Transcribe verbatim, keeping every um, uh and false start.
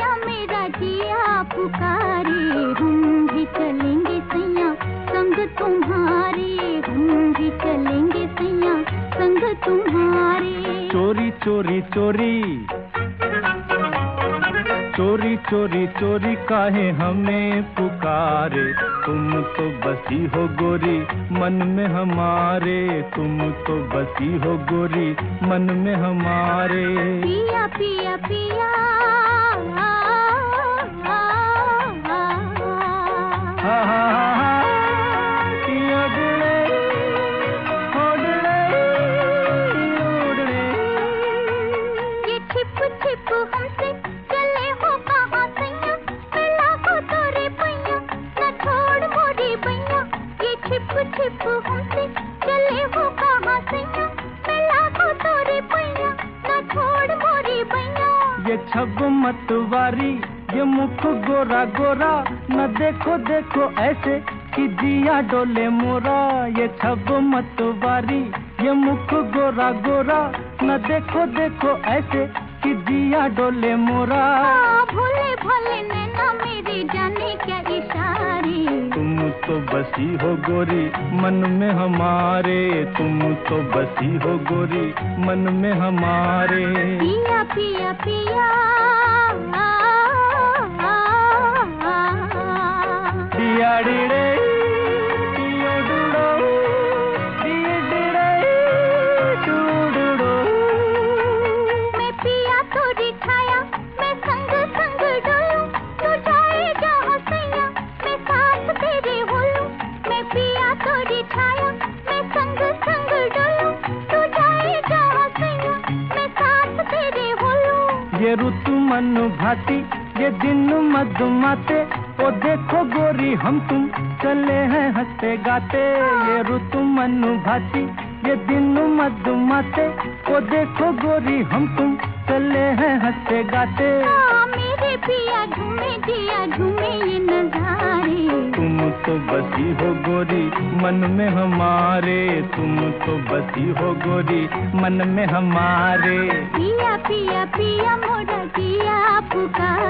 पिया मेरा जिया पुकारे, हम भी चलेंगे सैया संग तुम्हारे, हम भी चलेंगे सैया संग तुम्हारे। चोरी चोरी चोरी चोरी चोरी चोरी काहे हमें पुकारे, तुम तो बसी हो गोरी मन में हमारे, तुम तो बसी हो गोरी मन में हमारे। पिया पिया पिया हा हा ये छब मतवारी ये मुख गोरा गोरा, न देखो देखो ऐसे कि जिया डोले मोरा। ये छब मतवारी ये मुख गोरा गोरा, न देखो देखो ऐसे कि जिया डोले मोरा। भोले भोले नैना मेरे जाने क्या इशारे, तुम तो बसी हो गोरी मन में हमारे, तुम तो बसी हो गोरी मन में हमारे। पिया पिया पिया दिया डिड़े मैं पिया तो दिखाया, मैं संग संग डोलूं, तू जाए जहाँ सैया मैं साथ तेरे होलूं। मैं पिया तो दिखाया, मैं संग संग डोलूं, तू जाए जहाँ सैया मैं साथ तेरे होलूं। ये ऋतु मन भाती ये दिन मधुमाते, ओ देखो गोरी हम तुम चले हैं हंसते गाते। ये ऋतु मन भाती ये दिन मधुमाते, ओ देखो गोरी हम तुम चले हैं हंसते गाते। हाँ, मेरे पिया झूमे जिया झूमे ये नजारे, तुम तो बसी हो गोरी मन में हमारे, तुम तो बसी हो गोरी मन में हमारे। पिया पिया पिया मोरा जिया पुकार।